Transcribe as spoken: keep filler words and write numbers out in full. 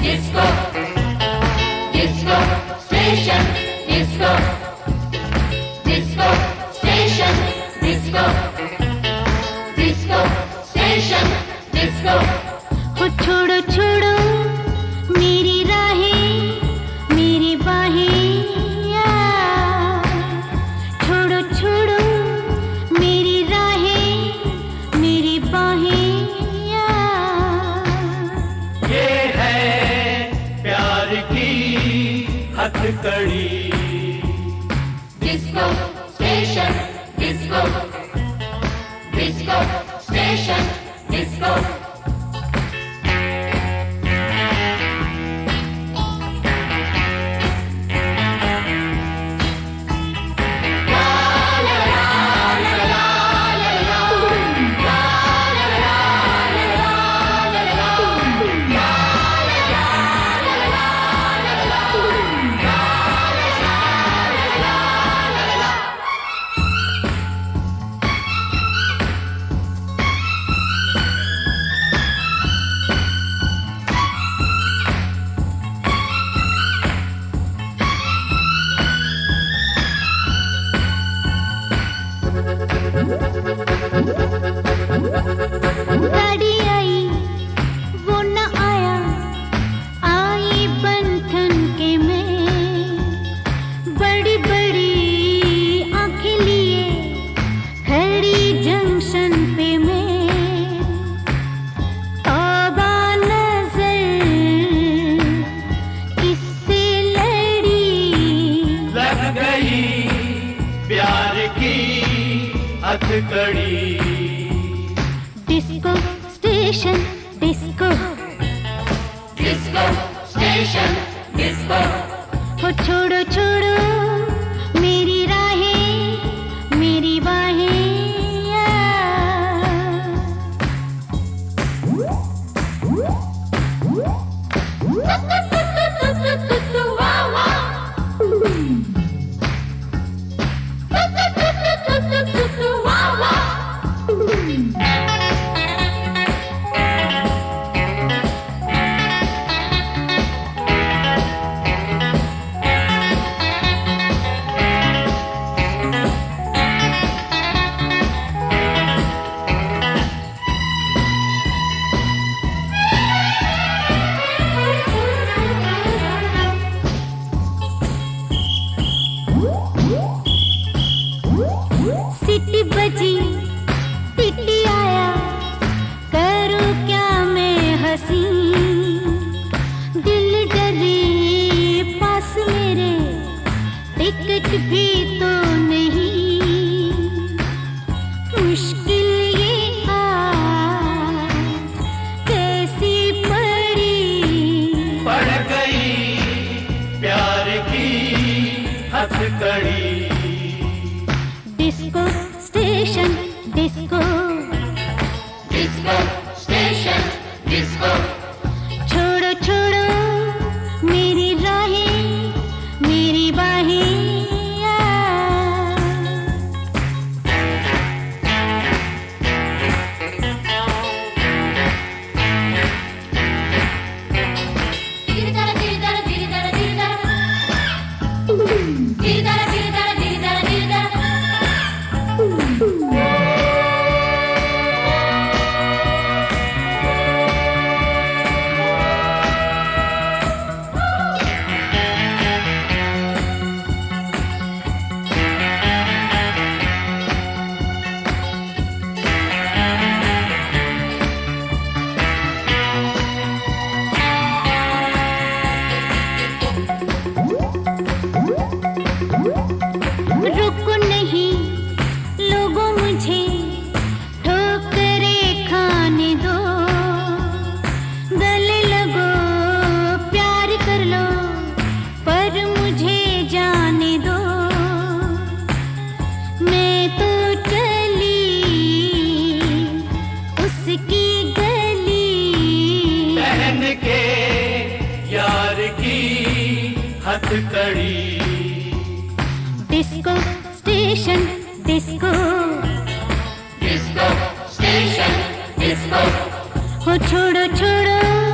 disco, disco station, disco, disco station, disco, disco station, disco. हो छोड़ो छोड़ो मेरी राहें, मेरी बाहें, छोड़ो छोड़ो मेरी राहें, मेरी बाहें। ये है प्यार की हथकड़ी। Disco station, disco, disco station, disco. गाड़ी आई वो न आया, आई बंधन के में, बड़ी बड़ी आंखें लिए खड़ी जंक्शन पे मैं। तौबा नजर किससे लड़ी, लग गई प्यार की हथकड़ी। Disco station disco, Disco station, disco. हो छोड़ो छोड़ो मेरी राहें, मेरी बाहें। सिटी बजी टिटी आया, करूं क्या मैं हंसी, दिल डरे पास मेरे, टिकट भी तो नहीं। मुश्किल ये आ कैसी पड़ी, पड़ गई प्यार की हथकड़ी। Disco station disco, Disco station, disco. छोड़ो छोड़ो मेरी राहें, मेरी बाहें। Diridara, diridara, diridara, diridara. Diridara, diridara, diridara, diridara. रुको नहीं लोगों मुझे ठोकरें खाने दो, गले लगो प्यार कर लो पर मुझे जाने दो। मैं तो चली उसकी गली, पहन के यार की हथकड़ी। Disco station disco, Disco station, disco. हो छोड़ो छोड़ो